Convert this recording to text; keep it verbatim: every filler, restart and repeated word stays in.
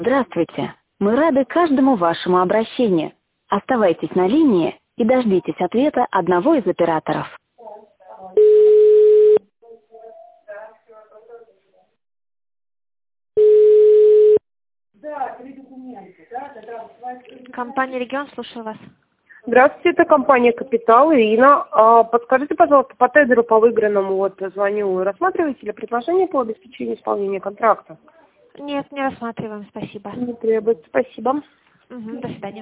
Здравствуйте. Мы рады каждому вашему обращению. Оставайтесь на линии и дождитесь ответа одного из операторов. Компания «Регион», слушаю вас. Здравствуйте, это компания «Капитал». Ирина, а подскажите, пожалуйста, по тендеру по выигранному, вот звоню, рассматриваете ли предложение по обеспечению исполнения контракта? Нет, не рассматриваем, спасибо. Не требуется, спасибо. Угу, до свидания.